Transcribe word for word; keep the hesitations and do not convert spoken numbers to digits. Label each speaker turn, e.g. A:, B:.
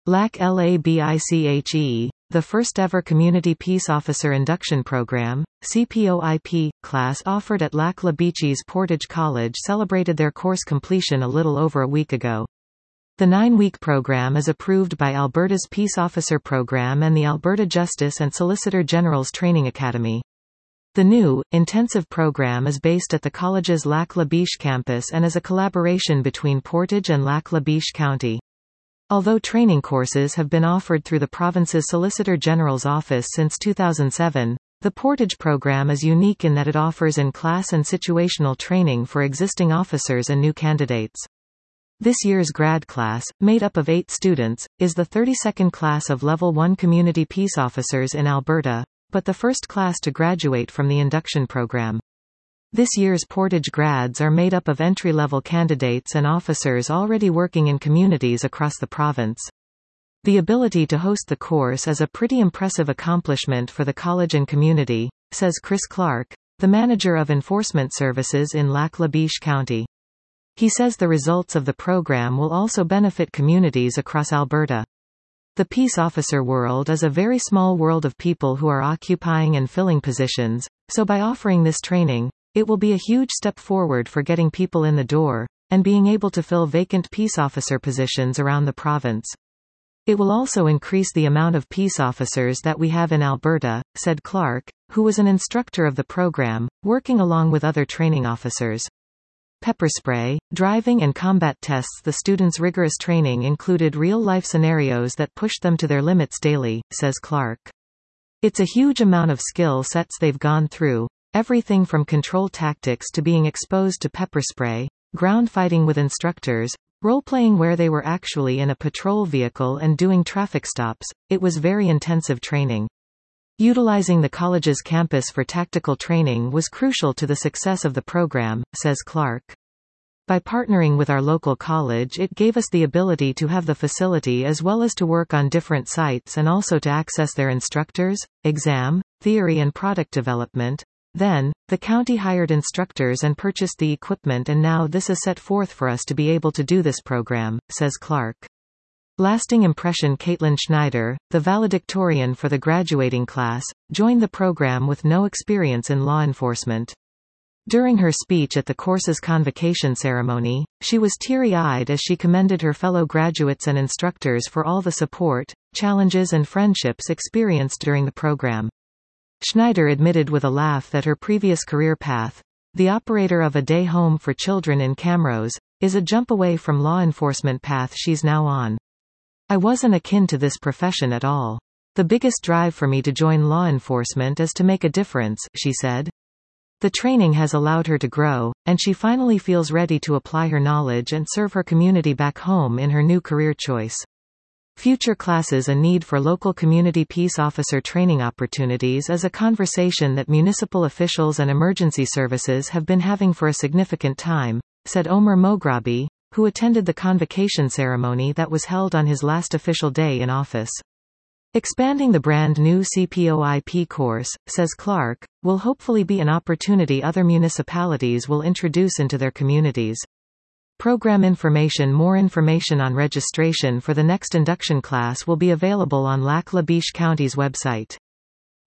A: LACLABICHE, the first-ever Community Peace Officer Induction Program, C P O I P, class offered at Lac La Biche's Portage College celebrated their course completion a little over a week ago. The nine-week program is approved by Alberta's Peace Officer Program and the Alberta Justice and Solicitor General's Training Academy. The new, intensive program is based at the college's Lac La Biche campus and is a collaboration between Portage and Lac La Biche County. Although training courses have been offered through the province's Solicitor General's office since two thousand seven, the Portage program is unique in that it offers in-class and situational training for existing officers and new candidates. This year's grad class, made up of eight students, is the thirty-second class of Level one Community Peace Officers in Alberta, but the first class to graduate from the induction program. This year's Portage grads are made up of entry-level candidates and officers already working in communities across the province. The ability to host the course is a pretty impressive accomplishment for the college and community, says Chris Clark, the manager of enforcement services in Lac La Biche County. He says the results of the program will also benefit communities across Alberta. The peace officer world is a very small world of people who are occupying and filling positions, so by offering this training, it will be a huge step forward for getting people in the door, and being able to fill vacant peace officer positions around the province. It will also increase the amount of peace officers that we have in Alberta, said Clark, who was an instructor of the program, working along with other training officers. Pepper spray, driving and combat tests. The students' rigorous training included real-life scenarios that pushed them to their limits daily, says Clark. It's a huge amount of skill sets they've gone through. Everything from control tactics to being exposed to pepper spray, ground fighting with instructors, role-playing where they were actually in a patrol vehicle and doing traffic stops. It was very intensive training. Utilizing the college's campus for tactical training was crucial to the success of the program, says Clark. By partnering with our local college, it gave us the ability to have the facility as well as to work on different sites and also to access their instructors, exam, theory and product development. Then, the county hired instructors and purchased the equipment, and now this is set forth for us to be able to do this program, says Clark. Lasting impression. Caitlin Schneider, the valedictorian for the graduating class, joined the program with no experience in law enforcement. During her speech at the course's convocation ceremony, she was teary-eyed as she commended her fellow graduates and instructors for all the support, challenges and friendships experienced during the program. Schneider admitted with a laugh that her previous career path, the operator of a day home for children in Camrose, is a jump away from law enforcement path she's now on. I wasn't akin to this profession at all. The biggest drive for me to join law enforcement is to make a difference, she said. The training has allowed her to grow, and she finally feels ready to apply her knowledge and serve her community back home in her new career choice. Future classes. A need for local community peace officer training opportunities is a conversation that municipal officials and emergency services have been having for a significant time, said Omer Mograbi, who attended the convocation ceremony that was held on his last official day in office. Expanding the brand new C P O I P course, says Clark, will hopefully be an opportunity other municipalities will introduce into their communities. Program information. More information on registration for the next induction class will be available on Lac La Biche County's website.